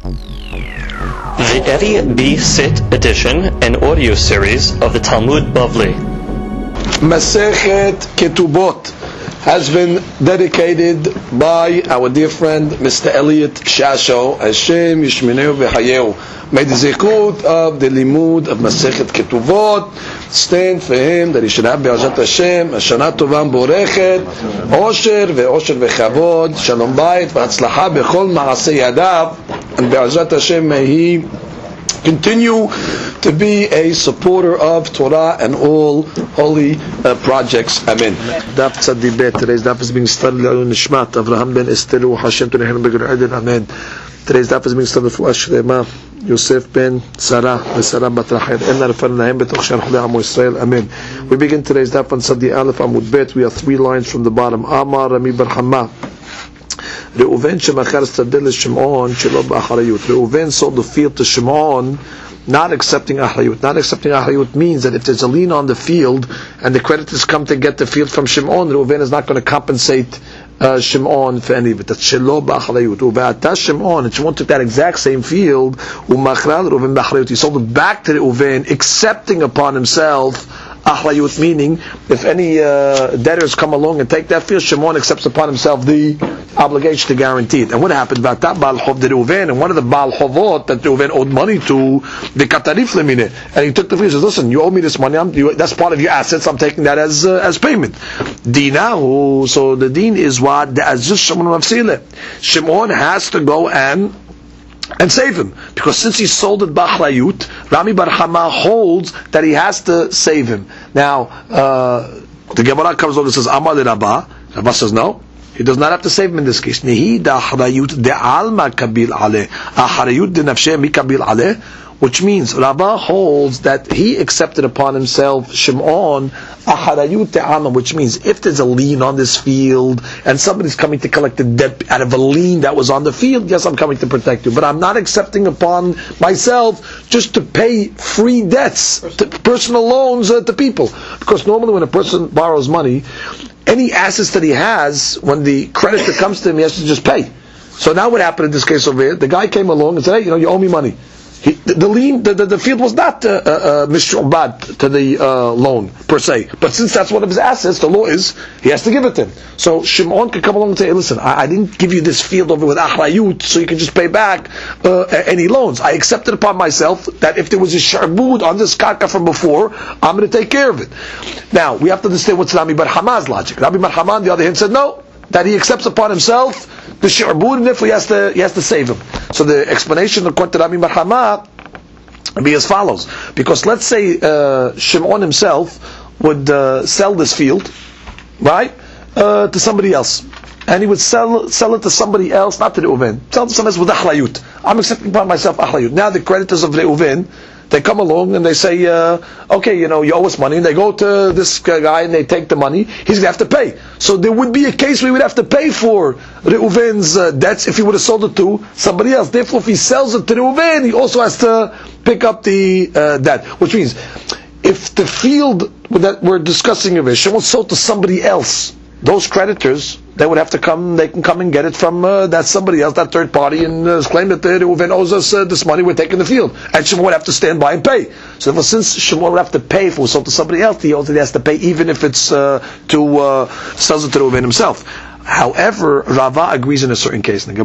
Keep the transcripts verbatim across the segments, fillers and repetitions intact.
The Eddie B. Sit edition and audio series of the Talmud Bavli. Masechet Ketubot has been dedicated by our dear friend Mister Elliot Shasho. Hashem Yishmeneu v'Hayeu. May the zikut of the limud of Masechet Ketubot stand for him, that he should have be'ezrat Hashem a shana tova borechet, osher ve'osher ve'chavod, shalom bayit v'hatzlacha b'chol ma'aseh yadav, and be'ezrat Hashem may he continue to be a supporter of Torah and all holy uh, projects. Amen. Daf Tzadi Bet. Today's daf is being studied on Nishmat Avraham ben Esther Hashem Tunehen Begur Eden. Amen. Today's daf is being studied for Ashrema Yosef ben Sarah Sarah bat Rachel. Enna Rafal Naim betoch Shar Chulei Amo Yisrael. Amen. We begin today's daf on Tzadi Aleph Amud Bet. We are three lines from the bottom. Amar Rami bar Hama. Reuven shemachar stadel Shimon shelo b'acharayut. Reuven sold the field to Shimon, not accepting acharayut. Not accepting acharayut means that if there's a lien on the field and the creditors come to get the field from Shimon, Reuven is not going to compensate uh, Shimon for any of it. That's shelo b'acharayut. Uve'ata Shimon, and Shimon took that exact same field. Umachral Reuven b'acharayut. He sold it back to Reuven, accepting upon himself acharayut, meaning if any uh, debtors come along and take that field, Shimon accepts upon himself the obligation to guarantee it. And what happened? V'ata Baal Chov de Reuven, and one of the Baal Chovot that Reuven owed money to, the Katarif lemine, and he took the field. He says, "Listen, you owe me this money. I'm, you, that's part of your assets. I'm taking that as uh, as payment." Dinahu. So the din is what the Aziz Shimon Mafsile. Shimon has to go and and save him, because since he sold it b'achrayut, Rami bar Hama holds that he has to save him. Now, uh, the Gemara comes along and says, Amar de Rabba. Rabba says, no, he does not have to save him in this case. Nehi da achrayut de alma kabil aleh, achrayut de nafshe mi kabil aleh, which means Rabba holds that he accepted upon himself Shimon acharayut de alma, which means if there's a lien on this field and somebody's coming to collect the debt out of a lien that was on the field, yes, I'm coming to protect you, but I'm not accepting upon myself just to pay free debts, to personal loans uh, to people. Because normally when a person borrows money, any assets that he has, when the creditor comes to him, he has to just pay. So now what happened in this case over here? The guy came along and said, hey, you know, you owe me money. He, the, the lien, the, the, the field was not uh, uh, mishubad to the uh, loan per se, but since that's one of his assets, the law is he has to give it to him. So Shimon could come along and say, hey, listen, I, I didn't give you this field over with achrayut, so you can just pay back uh, any loans. I accepted upon myself that if there was a sharbud on this karka from before, I'm going to take care of it. Now we have to understand what's Rami bar Hama's logic. Rami bar Hama on the other hand said no, that he accepts upon himself the shi'bud, and therefore he has to he has to save him. So the explanation according to Rami bar Hama would be as follows: because let's say uh, Shimon himself would uh, sell this field, right, uh, to somebody else, and he would sell sell it to somebody else, not to Reuven, sell it to somebody else with achrayut. I'm accepting upon myself achrayut. Now the creditors of Reuven, they come along and they say, uh, okay, you know, you owe us money, and they go to this guy and they take the money, he's going to have to pay. So there would be a case where he would have to pay for Reuven's uh, debts if he would have sold it to somebody else. Therefore, if he sells it to Reuven, he also has to pick up the uh, debt. Which means, if the field that we're discussing of Shimon sold to somebody else, those creditors, they would have to come, they can come and get it from uh, that somebody else, that third party, and uh, claim that Reuven owes us uh, this money, we're taking the field. And Shimon would have to stand by and pay. So therefore, since Shimon would have to pay if it was sold to somebody else, he also has to pay even if it's uh, to, uh, sells it to Reuven himself. However, Rava agrees in a certain case. Let's say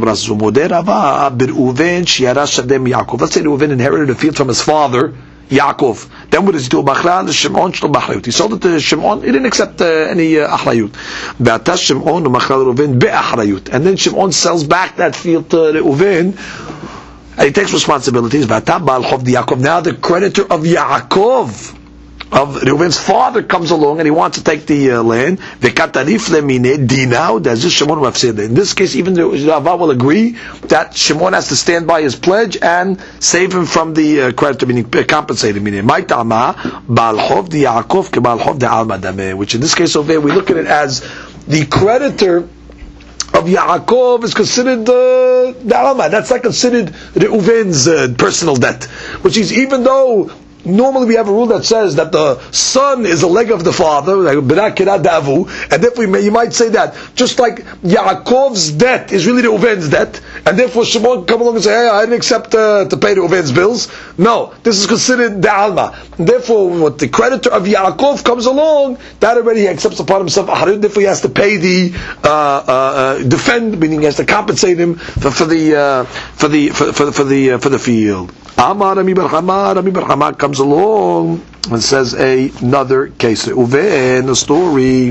Reuven inherited a field from his father, Yaakov. Then what does he do? Shimon shlo b'achrayut. He sold it to Shimon. He didn't accept uh, any uh, achrayut. Be'ata Shimon u'machal Reuven be'achrayut. And then Shimon sells back that field to Reuven, and he takes responsibilities. Be'ata Baal Chov de Yaakov. Now the creditor of Yaakov, of Reuven's father, comes along and he wants to take the uh, land. The katarif lemine dinau. That's just Shimon mafsid. In this case, even the Rava will agree that Shimon has to stand by his pledge and save him from the uh, creditor, meaning uh, compensate him. Meaning, ma'itama Baal Chov de Yaakov ke Baal Chov de Alma Dameh. Which in this case over there, we look at it as the creditor of Yaakov is considered uh, the Alma. That's not considered Reuven's uh, personal debt. Which is, even though normally we have a rule that says that the son is a leg of the father, like and therefore you might say that just like Yaakov's debt is really the Reuven's debt, and therefore Shimon can come along and say, hey, I didn't accept uh, to pay the Reuven's bills. No, this is considered the Alma. Therefore, what the creditor of Yaakov comes along, that already he accepts upon himself. Therefore, he has to pay the uh, uh, uh, defend, meaning he has to compensate him for, for the uh, for the for, for, for the uh, for the field. Amar Rami bar Chama, Rami bar Chama comes along and says a, another case. Reuven, the story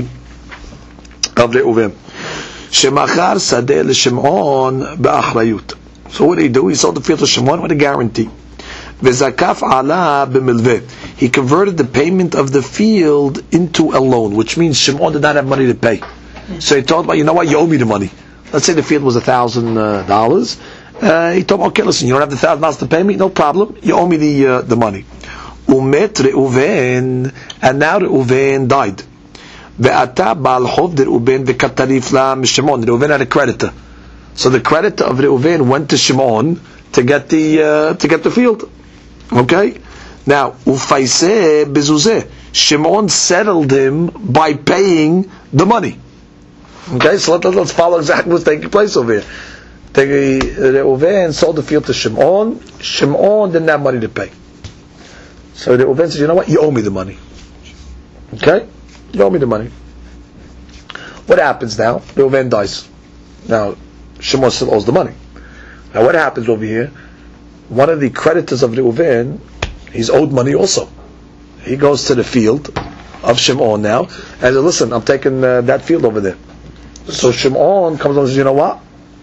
of Reuven. Shemachar sadeh l'Shimon ba'achrayut. So what did he do? He sold the field to Shimon with a guarantee. V'zakaf ala b'milveh. He converted the payment of the field into a loan, which means Shimon did not have money to pay. So he told him, you know what, you owe me the money. Let's say the field was a thousand dollars. Uh, he told him, okay, listen, you don't have the thousand dollars to pay me, no problem. You owe me the uh, the money. Umet Reuven, and now Reuven died. Ve'ata ba'al chov de Reuven ve'katarif la Shimon. Reuven had a creditor, so the creditor of Reuven went to Shimon to get the uh, to get the field. Okay, now ufaiseh bezuzeh. Shimon settled him by paying the money. Okay, so let, let's follow exactly what's taking place over here. Reuven sold the field to Shimon. Shimon didn't have money to pay. So Reuven said, you know what? You owe me the money. Okay? You owe me the money. What happens now? Reuven dies. Now, Shimon still owes the money. Now what happens over here? One of the creditors of Reuven, he's owed money also. He goes to the field of Shimon now and says, listen, I'm taking uh, that field over there. So Shimon comes along and says, you know what?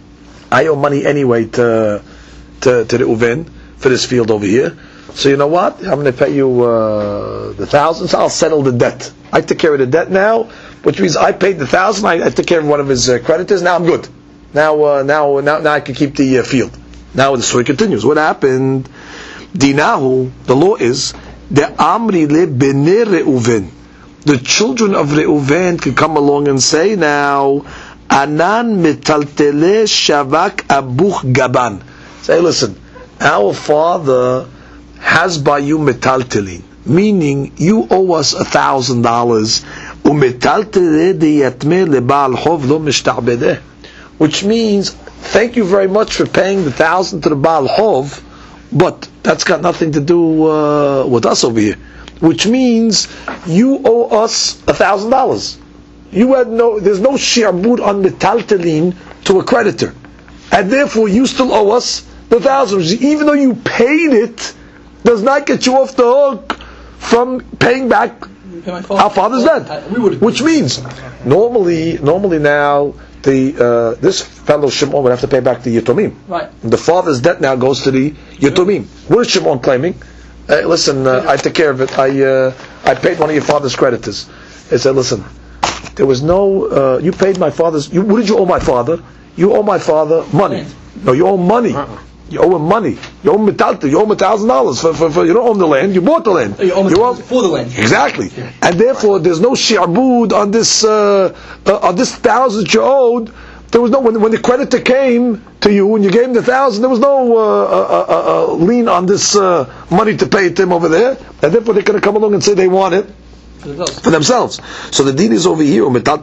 I owe money anyway to to, to Reuven for this field over here. So you know what? I'm going to pay you uh, the thousands. I'll settle the debt. I took care of the debt now, which means I paid the thousand. I, I took care of one of his uh, creditors. Now I'm good. Now, uh, now, now, now I can keep the uh, field. Now the story continues. What happened? Dinahu. The law is the Amri le bnei Reuven. The children of Reuven can come along and say now, Anan metaltele shavak abuch gaban. Say, listen, our father has by you metaltelin, meaning you owe us a thousand dollars. Umetaltele deyatme lebaal chov lo mishta'bedeh, which means thank you very much for paying the thousand to the baal chov, but that's got nothing to do uh, with us over here. Which means you owe us a thousand dollars. You had no, there's no shi'bud on metaltelin to a creditor, and therefore you still owe us the thousand. Even though you paid it, does not get you off the hook from paying back our father's debt. Which means normally, normally now the uh, this fellow Shimon would have to pay back the Yatomim. Right. The father's debt now goes to the Yatomim. What is Shimon claiming? Uh, listen, uh, I took care of it. I uh, I paid one of your father's creditors. He said, listen. There was no. Uh, you paid my father's. You, what did you owe my father? You owe my father money. No, you owe money. Uh-uh. You owe him money. You owe him metalta. You owe him a thousand dollars for, for, for. You don't own the land. You bought the land. You owe him you owe, for the land. Exactly. Yeah. And therefore, there's no shi'bud on this uh, uh, on this thousand you owed. There was no when, when the creditor came to you and you gave him the thousand. There was no uh, uh, uh, uh, lien on this uh, money to pay to him over there. And therefore, they're going to come along and say they want it. For themselves. So the deed is over here. Let's read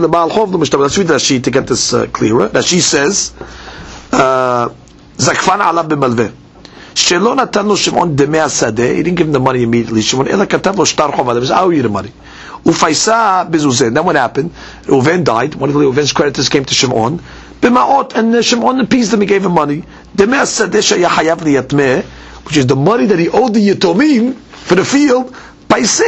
Rashi to get this uh, clearer. Rashi says, Zakfan ala b'malveh. Shelo natan lo Shimon demei hasadeh. He didn't give him the money immediately. Shimon ela katav lo shtar chov alav. I owe you the money. Ufaisa bezuzeh. Then what happened? Reuven died. One of the Reuven's creditors came to Shimon. B'ma'ot, and uh, Shimon appeased him. He gave him money. Demei hasadeh shaya hayav liyatmeh, which is the money that he owed the Yatomim for the field. Because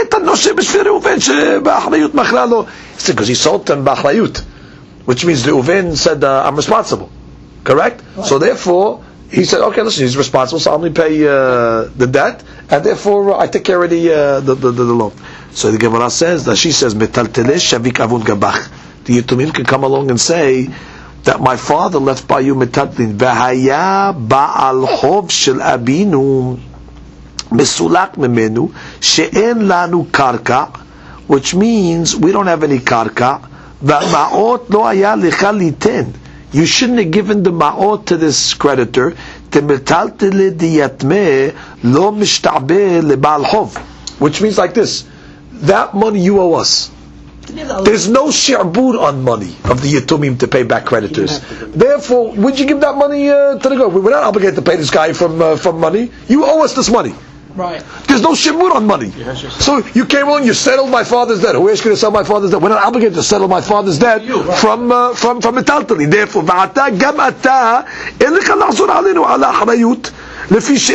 he sold them b'achrayut, which means Reuven said, uh, I'm responsible. Correct? Right. So therefore, he said, okay, listen, he's responsible, so I'll only pay uh, the debt, and therefore uh, I take care of the, uh, the, the, the, the loan. So the Gemara says, that she says, metaltelesh shavik avun gabach. The Yatomim can come along and say, that my father left by you metaltlin, v'haya ba'al chov shel abinu, Mesulak memenu she'en lanu karka, which means we don't have any karka. Va'ma'ot lo haya lecha liten. You shouldn't have given the ma'ot to this creditor. Temetaltele diyatmeh lo mishta'beh leba'al chov, which means like this: that money you owe us. There's no shi'bud on money of the yatumim to pay back creditors. Therefore, would you give that money uh, to the go? We're not obligated to pay this guy from uh, from money. You owe us this money. Right. There's no shi'bud on money. So you came along, you settled my father's debt. Who asked you to settle my father's debt? We're not obligated to settle my father's debt you, right. from uh, from from metaltali. Therefore, va'ata gam ata elika lahzor alenu ala harayut. And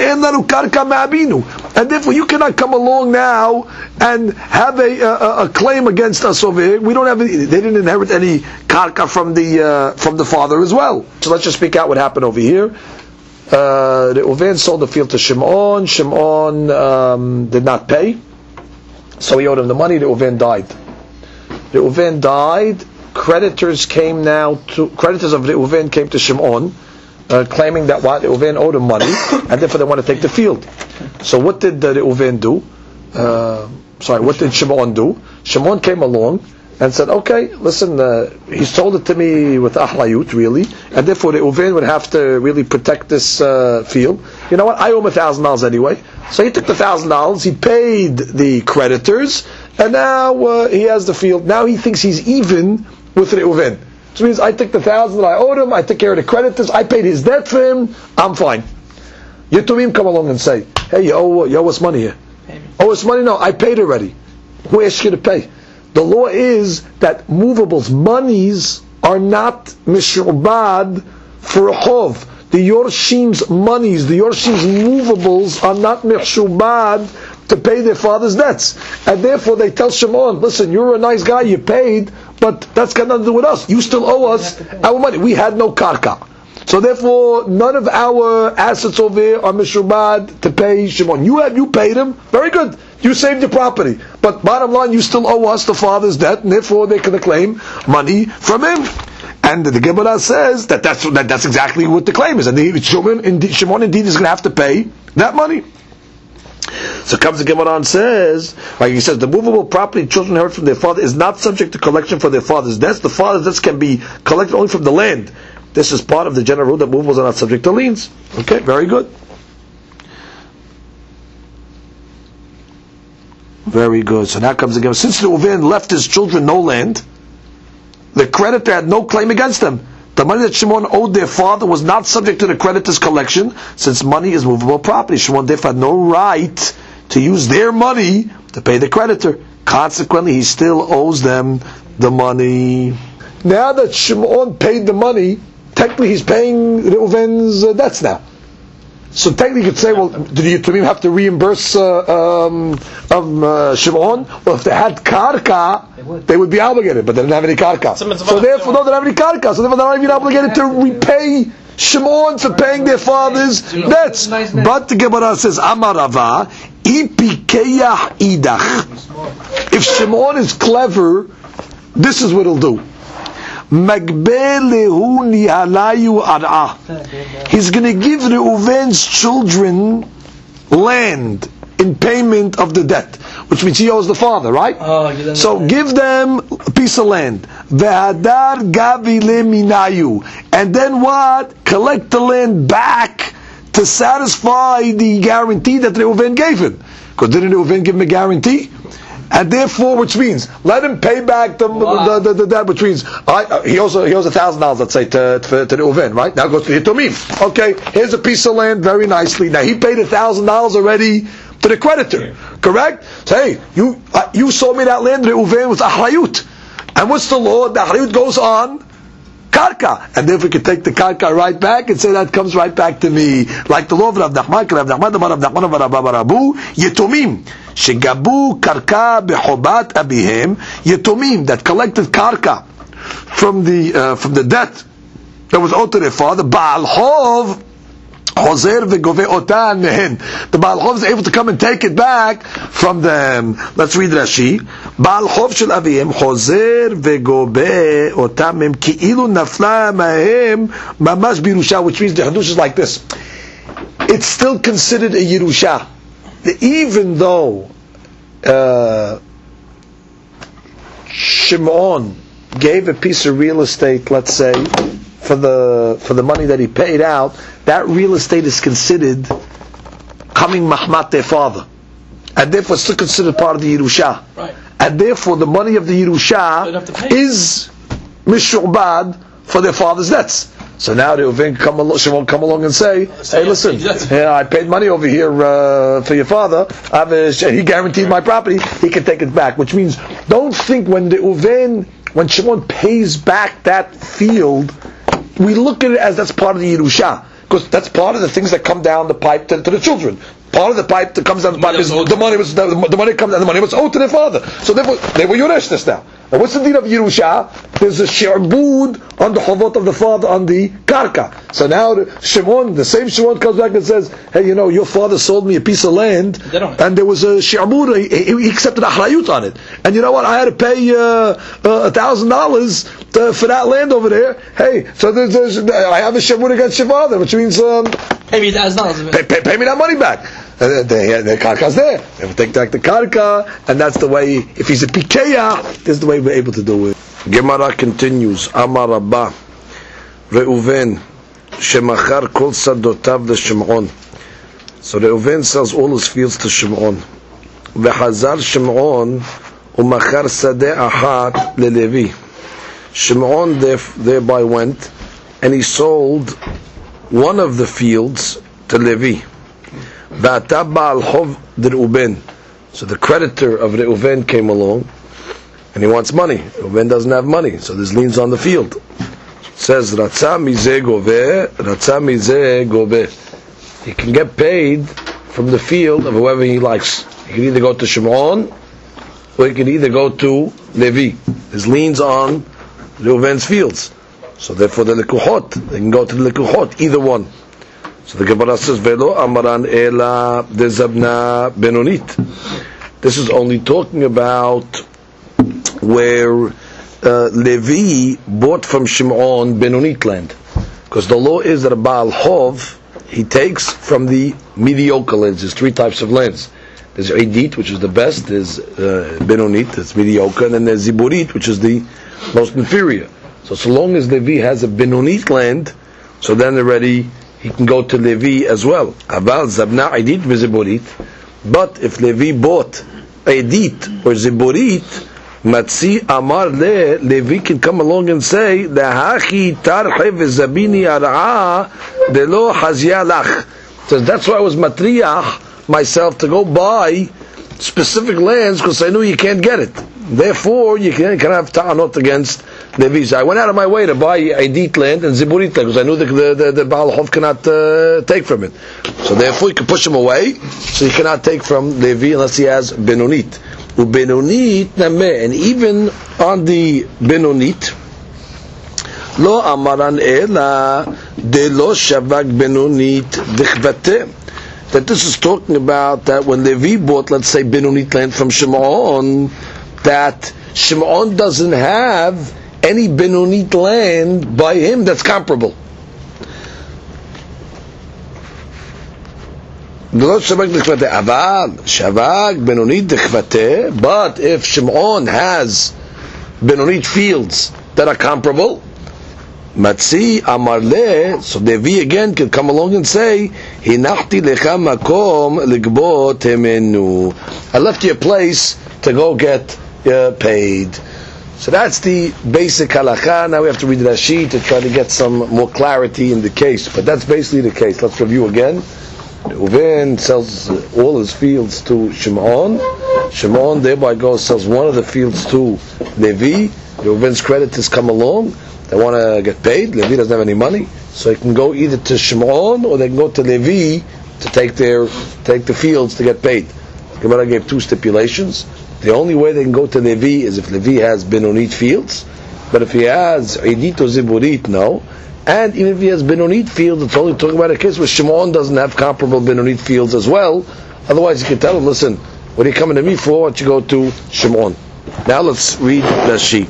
therefore you cannot come along now and have a, a, a claim against us over here. We don't have any, they didn't inherit any karka from the uh, from the father as well. So let's just speak out what happened over here. Uh, the Reuven sold the field to Shimon. Shimon um, did not pay, so he owed him the money. The Reuven died. The Reuven died. Creditors came now to creditors of the Reuven came to Shimon. Uh, claiming that what Reuven owed him money, and therefore they want to take the field. So what did the Reuven do? Uh, sorry, what did Shimon do? Shimon came along and said, "Okay, listen, uh, he sold it to me with ahlayut, really, and therefore the Reuven would have to really protect this uh, field. You know what? I owe him a thousand dollars anyway. So he took the thousand dollars, he paid the creditors, and now uh, he has the field. Now he thinks he's even with the Reuven." Which means I took the thousand that I owed him, I took care of the creditors, I paid his debt for him, I'm fine. Yatumim come along and say, hey, you owe, you owe us money here. Owe us money? No, I paid already. Who asked you to pay? The law is that movables, monies, are not mishubad for a chov. The Yorshim's monies, the Yorshim's movables are not mishubad to pay their father's debts. And therefore they tell Shimon, listen, you're a nice guy, you paid, but that's got nothing to do with us. You still owe us our money. We had no karka. So therefore, none of our assets over here are mishubad to pay Shimon. You have, you paid him. Very good. You saved your property. But bottom line, you still owe us the father's debt, and therefore they can claim money from him. And the Gemara says that that's, that that's exactly what the claim is. And the, Shimon, indeed, Shimon indeed is going to have to pay that money. So comes the Gemara and says, like he says, the movable property children inherit from their father is not subject to collection for their father's debts. The father's debts can be collected only from the land. This is part of the general rule that movables are not subject to liens. Okay, very good. Very good. So now comes the Gemara. Since the Reuven left his children no land, the creditor had no claim against them. The money that Shimon owed their father was not subject to the creditor's collection, since money is movable property. Shimon therefore had no right to use their money to pay the creditor. Consequently, he still owes them the money. Now that Shimon paid the money, technically he's paying Reuven's uh, debts now. So technically you could say, well, did the Yatumim have to reimburse uh, um, um, uh, Shimon? Well, if they had karka, they would. they would be obligated, but they didn't have any karka. So therefore, no, they don't have any karka. So therefore, they're not even obligated to repay Shimon for paying their father's debts. But the Gemara says, Amar Rava, Ipikeyah idach. If Shimon is clever, this is what he'll do. He's going to give Reuven's children land in payment of the debt, which means he owes the father, right? Oh, so give them a piece of land. And then what? Collect the land back to satisfy the guarantee that Reuven gave him. Because didn't Reuven give him a guarantee? And therefore, which means let him pay back the the, the, the debt. Which means I, uh, he owes he owes a thousand dollars, let's say, to to, to the Reuven, right? Now goes to the Yatumim. Okay, here's a piece of land, very nicely. Now he paid a thousand dollars already to the creditor, correct? So, hey, you uh, you sold me that land. The Reuven was ahrayut, and what's the law? The ahrayut goes on karka, and therefore we can take the karka right back and say that comes right back to me, like the law of Rav Nachman, Rav Nachman, Rav Nachman, Rav Barabu, Yatumim. Shegabu karka bechobat abihem, Yatumim that collected karka from the uh, from the debt that was owed to their father. Baal Chov Hozer v'goveh otan mehen. The Baal Chov is able to come and take it back from them. Let's read Rashi. Baal Chov shel avihem Hozer v'goveh otan mehen ki'ilu nafla mahem mamash birusha, which means the hadush is like this. It's still considered a Yerusha. Even though uh, Shimon gave a piece of real estate, let's say, for the for the money that he paid out, that real estate is considered becoming mahmat their father, and therefore still considered part of the Yerusha. Right. And therefore the money of the Yerusha is mishu'bad for their father's debts. So now Reuven come along, Shimon come along and say, "Hey, listen, yeah, I paid money over here uh, for your father. I have a, he guaranteed my property. He can take it back." Which means, don't think when the Reuven, when Shimon pays back that field, we look at it as that's part of the Yerusha, because that's part of the things that come down the pipe to, to the children. Part of the pipe that comes down the pipe is the money was the, the money comes and the money was owed to their father. So therefore they were Yuresh this now. Now what's the deed of Yerusha? There's a shi'bud on the chavot of the father on the karka. So now the Shimon, the same Shimon comes back and says, "Hey, you know, your father sold me a piece of land, and there was a shi'bud. He, he accepted a achrayut on it. And you know what? I had to pay a thousand dollars for that land over there. Hey, so there's, there's, I have a shi'bud against your father, which means um, pay me a thousand dollars. Pay, pay, pay me that money back." And the, the karka's there. They will take back the karka, and that's the way. If he's a pikeya, this is the way we're able to do it. Gemara continues. Amar Rabba Reuven shemachar kol sadotav leShimon. So Reuven sells all his fields to Shimon. V'chazar Shimon umachar sadeh achat leLevi. Shimon thereby went and he sold one of the fields to Levi. So the creditor of Reuven came along and he wants money. Reuven doesn't have money, so there's liens on the field. It says Ratza mizeh goveh, Ratza mizeh goveh. He can get paid from the field of whoever he likes. He can either go to Shimon or he can either go to Levi. There's liens on Reuven's fields. So therefore the lekuchot, they can go to the lekuchot, either one. So the Gemara says, "Velo amaran ela dezabna benonit." This is only talking about where uh, Levi bought from Shimon benonit land, because the law is that a Baal Hov he takes from the mediocre lands. There's three types of lands. There's Eidit, which is the best. There's uh, benonit, that's mediocre, and then there's Ziburit, which is the most inferior. So so long as Levi has a benonit land, so then already he can go to Levi as well. Aval zabna Eidit v'Ziburit. But if Levi bought Eidit or Ziburit, Matzi Amar le, Levi can come along and say, Lahachi tarche v'zabini ara'a delo hazia lach. So that's why I was matriach myself to go buy specific lands, because I knew you can't get it. Therefore, you can, can have ta'anot against Levi. So I went out of my way to buy Eidit land and Ziburit land, because I knew the, the, the, the Baal Hov cannot uh, take from it. So therefore, you can push him away, so he cannot take from Levi unless he has Benonit. Ubenonit nameh, and even on the Benonit, lo amaran ela de lo shavak Benonit dichvate. That this is talking about that when Levi bought, let's say, Benonit land from Shimon, that Shimon doesn't have any Benonit land by him that's comparable. But if Shimon has Benonit fields that are comparable, Matzi Amarle, so Levi again can come along and say, Hinachti lecha makom ligbot hemenu. I left you a place to go get uh, paid. So that's the basic halakha. Now we have to read Rashi to try to get some more clarity in the case. But that's basically the case. Let's review again. Reuven sells all his fields to Shimon. Shimon thereby goes sells one of the fields to Levi. Reuven's creditors come along. They want to get paid. Levi doesn't have any money, so he can go either to Shimon or they can go to Levi to take their take the fields to get paid. Gemara gave two stipulations. The only way they can go to Levi is if Levi has Benonit fields, but if he has Eidit or Ziburit, no. And even if he has Benonit fields, it's only talking about a case where Shimon doesn't have comparable Benonit fields as well. Otherwise, you can tell him, listen, what are you coming to me for? Why don't you go to Shimon? Now let's read Rashi.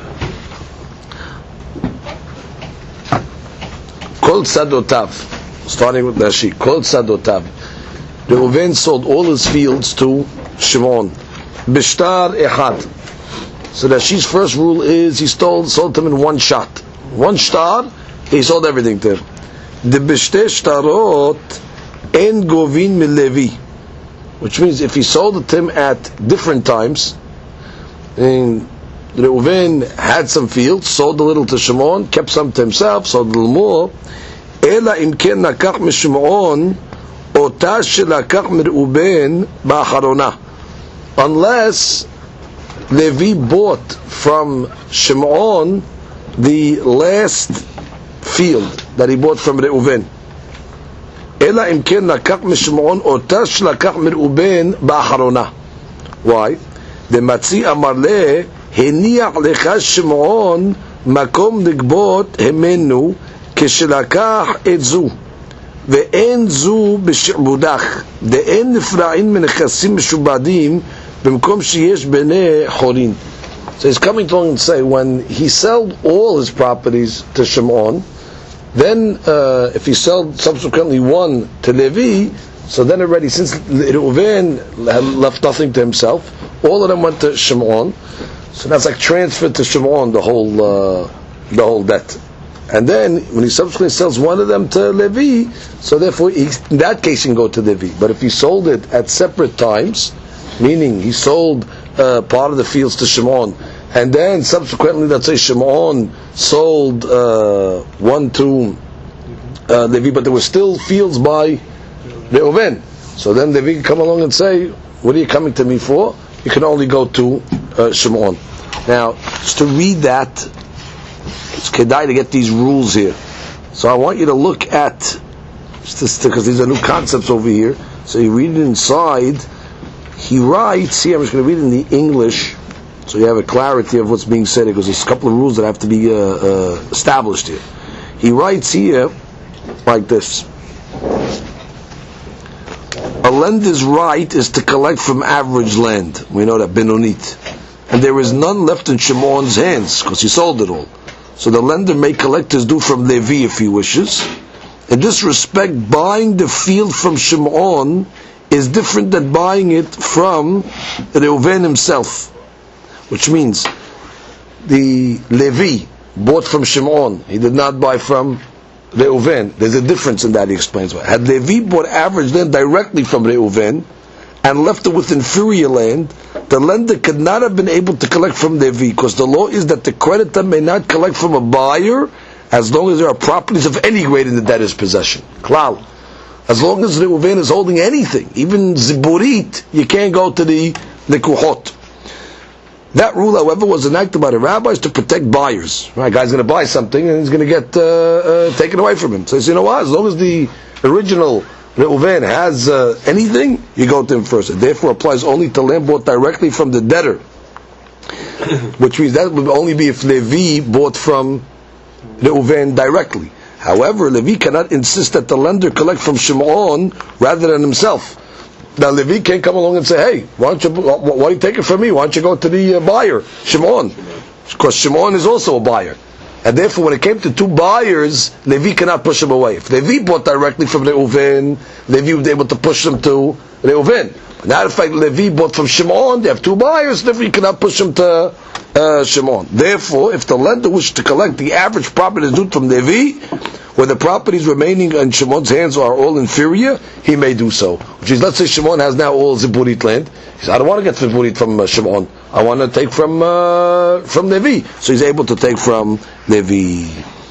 Kol Sadotav, starting with Rashi. Kol Sadotav. Reuven sold all his fields to Shimon. Bishtar Echad. So Rashi's first rule is he stole, sold them in one shot. One shtar, he sold everything to him. The Bishte Shtarot ve'en govin milevi, which means if he sold it to him at different times, and Reuven had some fields, sold a little to Shimon, kept some to himself, sold a little more, ela im ken lakach mishimon ota shelakach mireuben ba'acharona, unless Levi bought from Shimon the last field that he bought from Reuven. Ela im ken lakach mishimon ota shelakach mireuben ba'acharona. Why? The matzi amar le הניח לך שמעון מקום לגבות ממנו כשלקח את זו ואין זו בשעבודך דאין נפרעים מנכסים משובדים במקום שיש בני חורין. So he's coming along and say, when he sold all his properties to Shimon, then uh, if he sold subsequently one to Levi, so then already, since Reuven had left nothing to himself, all of them went to Shimon. So that's like transferred to Shimon, the whole uh, the whole debt. And then when he subsequently sells one of them to Levi, so therefore he, in that case he can go to Levi. But if he sold it at separate times, meaning he sold uh, part of the fields to Shimon, and then subsequently, let's say Shimon sold uh, one to uh, Levi, but there were still fields by Reuven. So then Levi can come along and say, what are you coming to me for? You can only go to uh, Shimon. Now, just to read that, it's kedai to get these rules here. So I want you to look at, because these are new concepts over here. So you read it inside. He writes here, I'm just going to read it in the English, so you have a clarity of what's being said, because there's a couple of rules that have to be uh, uh, established here. He writes here like this. A lender's right is to collect from average land. We know that, Benonit. And there is none left in Shimon's hands, because he sold it all. So the lender may collect his due from Levi if he wishes. In this respect, buying the field from Shimon is different than buying it from Reuven himself. Which means, the Levi bought from Shimon. He did not buy from Reuven. There's a difference in that, he explains why. Had Levi bought average land directly from Reuven and left it with inferior land, the lender could not have been able to collect from Levi, because the law is that the creditor may not collect from a buyer as long as there are properties of any grade in the debtor's possession. Klal. As long as Reuven is holding anything, even Ziburit, you can't go to the Lekuhot. That rule, however, was enacted by the rabbis to protect buyers. Right, guy's going to buy something and he's going to get uh, uh, taken away from him. So he says, you know what? As long as the original Reuven has uh, anything, you go to him first. It therefore applies only to land bought directly from the debtor, which means that would only be if Levi bought from Reuven directly. However, Levi cannot insist that the lender collect from Shimon rather than himself. Now Levi can't come along and say, hey, why don't you, why do you take it from me? Why don't you go to the uh, buyer, Shimon? Because Shimon is also a buyer. And therefore, when it came to two buyers, Levi cannot push him away. If Levi bought directly from Reuven, Levi was able to push him to Reuven. But now, in fact, Levi bought from Shimon, they have two buyers, therefore you cannot push him to uh, Shimon. Therefore, if the lender wishes to collect the average property due from Levi, where the properties remaining in Shimon's hands are all inferior, he may do so. Which is, let's say Shimon has now all Ziburit land. He says, I don't want to get Ziburit from uh, Shimon. I want to take from uh, from Levi. So he's able to take from Levi.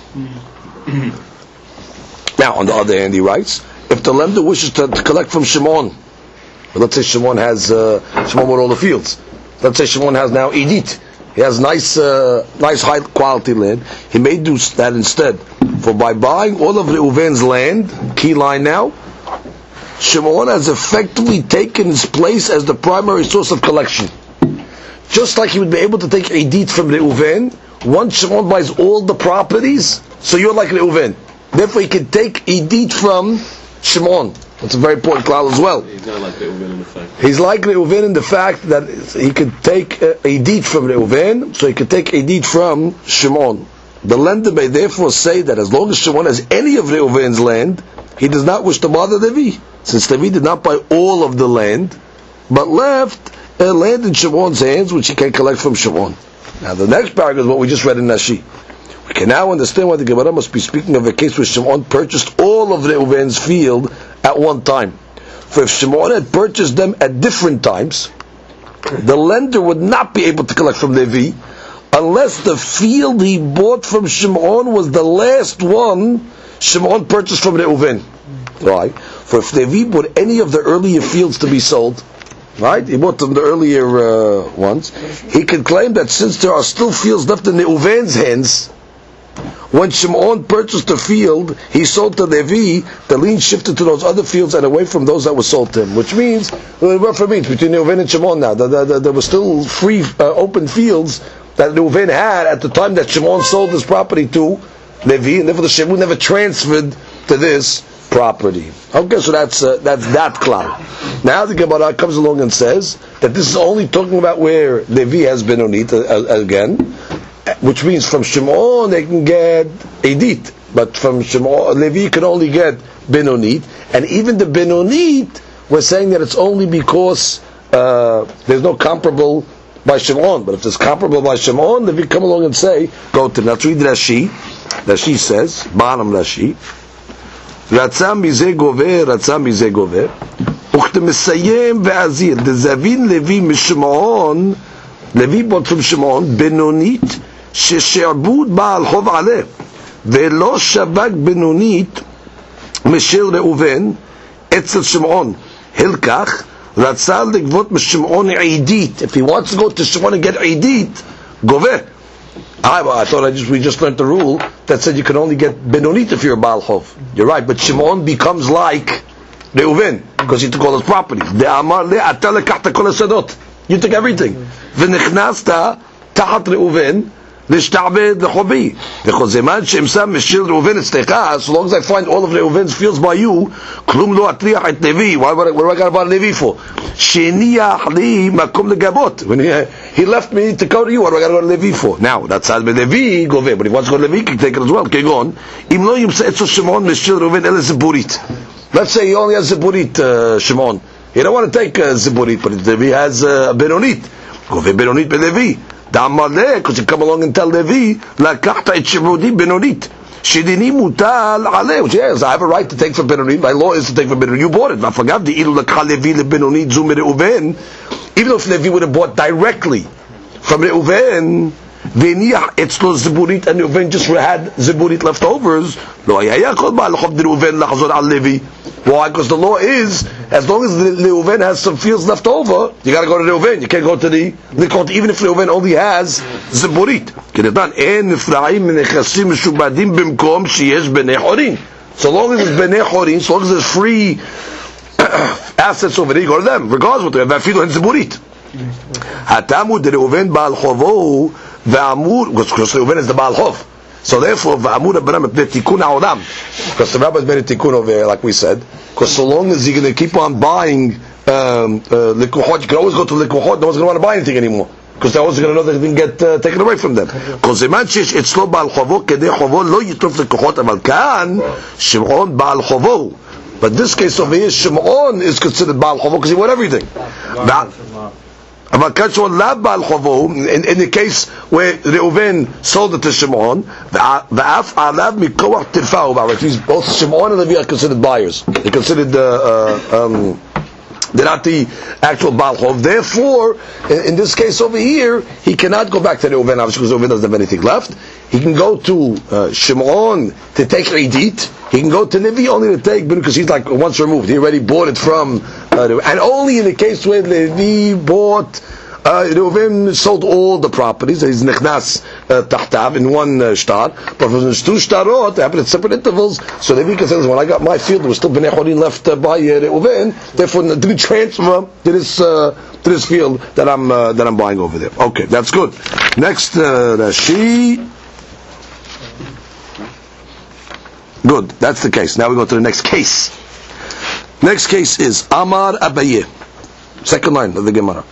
Now, on the other hand, he writes, if the lender wishes to, to collect from Shimon, let's say Shimon has uh, Shimon bought all the fields. Let's say Shimon has now Edith. He has nice, uh, nice high quality land. He may do that instead. For by buying all of Reuven's land, key line now, Shimon has effectively taken his place as the primary source of collection. Just like he would be able to take Edith from Reuven, once Shimon buys all the properties, so you're like Reuven. Therefore, he can take Edith from Shimon. That's a very important klal as well. He's not like Reuven in the fact. He's like Reuven in the fact that he could take uh, Edith from Reuven, so he could take Edith from Shimon. The lender may therefore say that as long as Shimon has any of Reuven's land, he does not wish to bother Levi, since Levi did not buy all of the land, but left uh, land in Shimon's hands, which he can collect from Shimon. Now the next paragraph is what we just read in Nashi. We can now understand why the Gemara must be speaking of a case where Shimon purchased all of Reuven's field at one time. For if Shimon had purchased them at different times, the lender would not be able to collect from Levi unless the field he bought from Shimon was the last one Shimon purchased from Reuven. Right? For if Levi bought any of the earlier fields to be sold, right? He bought them the earlier uh, ones. He can claim that since there are still fields left in Reuven's hands, when Shimon purchased the field he sold to Levi, the lien shifted to those other fields and away from those that were sold to him. Which means, what it means between Reuven and Shimon now, the, the, the, there were still free, uh, open fields that Reuven had at the time that Shimon sold his property to Levi, and therefore the Shimon never transferred to this property. Okay, so that's uh, that's that cloud. Now the Gemara comes along and says that this is only talking about where Levi has Benonit uh, again, which means from Shimon they can get Edit, but from Shimon Levi can only get Benonit, and even the Benonit we're saying that it's only because uh, there's no comparable by Shimon. But if there's comparable by Shimon, Levi come along and say, go to let's read Rashi. Rashi says, bottom Rashi. רצה מזה גובר, רצה מזה גובר, וכתמסיים ועזיר, דזבין לוי משמעון, לוי בוט from שמעון, בינונית, ששעבוד בעל חוב עליה, ולא שבק בינונית משל ראובן, אצל שמעון, הלקח, רצה לגבות משמעון עידית. If he wants to go to Shimon and get עידית, גובר. I, I thought I just, we just learned the rule that said you can only get Benonit if you're a Baal Chov. You're right, but Shimon becomes like Reuven because he took all his properties. You took everything. V'nichnasta tahat Reuven l'shtabed l'chobi. V'chozeman she'imsam mishil Reuven etztecha. As long as I find all of Reuven's fields by you, klum lo atriach et Levi. What do I got about Levi for? She'niach li makom legabot. When he, he left me to go to you, what do I got to go to Levi for? Now, that's how Levi go there. But if he wants to go to Levi, he can take it as well. Okay, go on. Im lo yimsa etzo Shimon mishil Reuven ele ziburit. Let's say he only has ziburit, uh, Shimon. He don't want to take uh, ziburit, but Levi has uh, Benonit. Go there Benonit be Levi. Because you come along and tell Levi, לקחת את שמרודי בינונית, שדיני מוטל עליה, which yes, I have a right to take for Benonit, my law is to take for Benonit, you bought it, ואפגב דאילו לקחה לוי לבינונית זו מראובן, even if Levi would have bought directly from Reuven, והניח אצלו זבורית, and Reuven just had זבורית leftovers, לא היה יכול בעל חוב דראובן לחזור על לוי. Why? Because the law is, as long as Reuven has some fields left over, you got to go to Reuven. You can't go to the Likot, even if Reuven only has Ziburit. So long as it's Bnei Chorin, so long as there's free assets over there, you go to them, regardless of what they have, Filu and Ziburit. Hatamu de Reuven Baal Chovo, Ve'amur, because Reuven is the Baal Chov. So therefore, v'amur Abraham tikun ha'olam, because the rabbis made a tikun over here, like we said. Because so long as you're going to keep on buying um, uh, likuhot, you can always go to likuhot. No one's going to want to buy anything anymore, because they're always going to know that they can get uh, taken away from them. Because zeman shesh etzlo ba'al chovo kedei chovo lo yitrof likuhot, aval kan Shimon ba'al chovo. But this case over here, Shimon is considered ba'al chovo because he bought everything. In, in the case where Reuven sold it to Shimon, which means both Shimon and Levi are considered buyers. They're considered, uh, uh, um, they're not the actual Baal Chov. Therefore, in, in this case over here, he cannot go back to Reuven, obviously, because Reuven doesn't have anything left. He can go to uh, Shimon to take Edit. He can go to Levi only to take, because he's like once removed. He already bought it from, uh, and only in the case where Levi bought, uh, Reuven sold all the properties. He's nechnas tahtav in one uh, shtar, but from the two shtarot, they happen at separate intervals. So Levi can say, when I got my field, there was still Bnei Chorin left uh, by uh, Reuven. Therefore, didn't transfer to this uh, to this field that I'm uh, that I'm buying over there. Okay, that's good. Next, uh, Rashi. Good, that's the case. Now we go to the next case. Next case is Amar Abaye. Second line of the Gemara.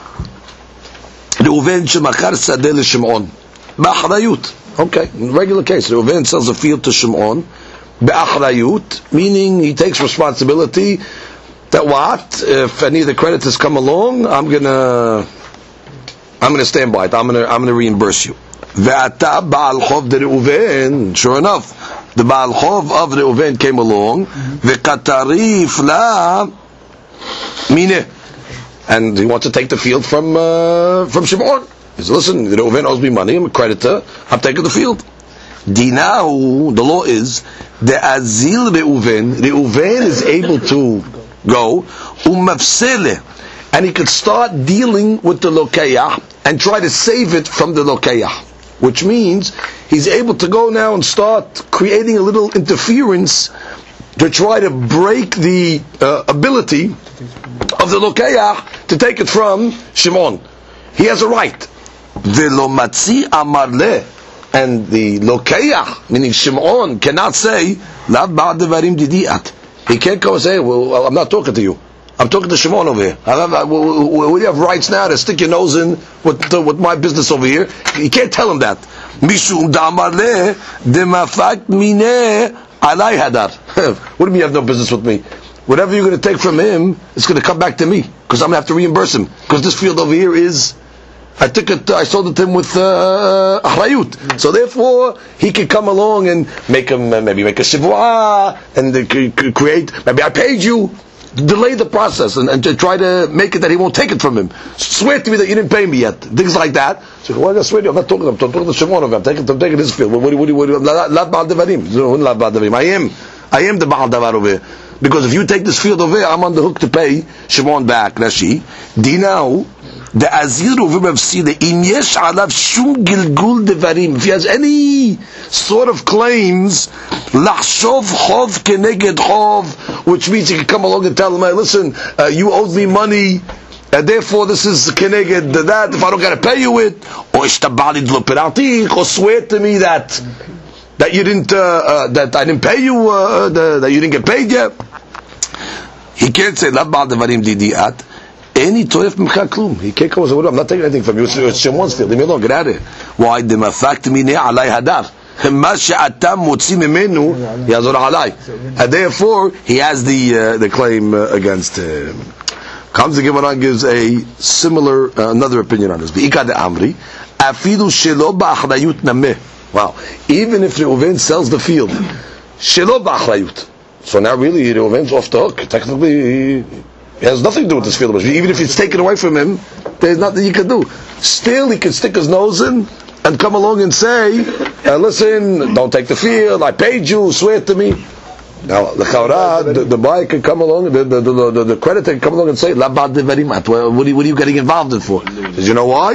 Reuven shemachar sadeh l'Shimon ba'achrayut. Okay, regular case. Reuven sells a field to Shimon ba'achrayut, meaning he takes responsibility that what if any of the creditors come along, I'm gonna I'm gonna stand by it. I'm gonna I'm gonna reimburse you. Ve'ata ba'al chov de Reuven. Sure enough, the Baal Chov of Reuven came along, v'katarif la mineh, and he wants to take the field from uh, from Shimon. He says, listen, Reuven owes me money, I'm a creditor, I'm taking the field. Dinahu, the law is, the azil Reuven, Reuven is able to go, umafsele, and he could start dealing with the lokeyah and try to save it from the lokeyah, which means he's able to go now and start creating a little interference to try to break the uh, ability of the lokeyah to take it from Shimon. He has a right. Velo matzi amar le, and the lokeyah, meaning Shimon, cannot say la ba'ad devarim didiat. He can't go and say, well, I'm not talking to you. I'm talking to Shimon over here. We have rights now to stick your nose in with, uh, with my business over here. You can't tell him that. Mishum da'amar le demafak mineh alai hadar. What do you mean you have no business with me? Whatever you're going to take from him, it's going to come back to me, because I'm going to have to reimburse him, because this field over here is, I took it, I sold it to him with uh, achrayut. So therefore, he can come along and make him, uh, maybe make a shivua, and uh, c- create, maybe I paid you, delay the process, and, and to try to make it that he won't take it from him. Swear to me that you didn't pay me yet. Things like that. So, why well, I swear to you, I'm not talking, I'm talking to Shimon of him. I'm taking, I'm taking his field. What do you, what do you, what do you, la ba'al devarim. La ba'al devarim. I am, I am the ba'al devar over here. Because if you take this field over here, I'm on the hook to pay Shimon back. Rashi. Dinau, the azir of him the im yesh alav shum gilgul devarim. If he has any sort of claims, lachshov chov keneged chov, which means he can come along and tell him, hey, listen, uh, you owed me money, and therefore this is keneged that, if I don't got to pay you it, or ishtabalid lo pirati, or swear to me that that you didn't, uh, uh, that I didn't pay you, uh, the, that you didn't get paid yet. He can't say la ba'al devarim didiat. Any toref m'cha klum. He can't come and say, I'm not taking anything from you. It's Shimon's field. Leave me alone. Get out of here. Why? The mafakt mineh alai hadar. Ma she'atam motzi mimenu yazor alai. And therefore, he has the uh, the claim uh, against him. Comes the Gemara and gives a similar, uh, another opinion on this. V'ikad amri afilu shelo ba'achrayut nameh. Wow. Even if Reuven sells the field, shelo ba'achrayut. So now really Reuven's off the hook. Technically, he has nothing to do with this field. Even if it's taken away from him, there's nothing you can do. Still, he can stick his nose in and come along and say, uh, listen, don't take the field, I paid you, swear to me. Now, the chawra, the, the buyer can come along, the, the, the, the, the creditor can come along and say, La ba'ad devarim at. What are you, what are you getting involved in for? Because you know why?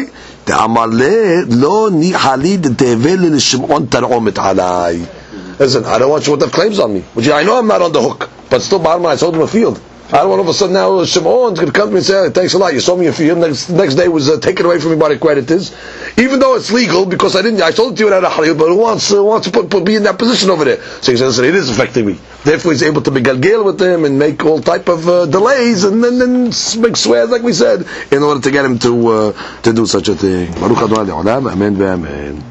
Listen, I don't want you to have claims on me. Which I know I'm not on the hook, but still, bottom line, I sold him a field. I don't want all of a sudden now Shimon's going to come to me and say, thanks a lot, you sold me a field. Next, next day was uh, taken away from me by the creditors. Even though it's legal, because I didn't, I sold it to you without a halil, but who wants, uh, wants to put, put, be in that position over there? So he says, listen, it is affecting me. Therefore he's able to be galgal with him and make all type of uh, delays and then, then make swears, like we said, in order to get him to, uh, to do such a thing. Baruch Adonai Le'olam, amen ve'amen.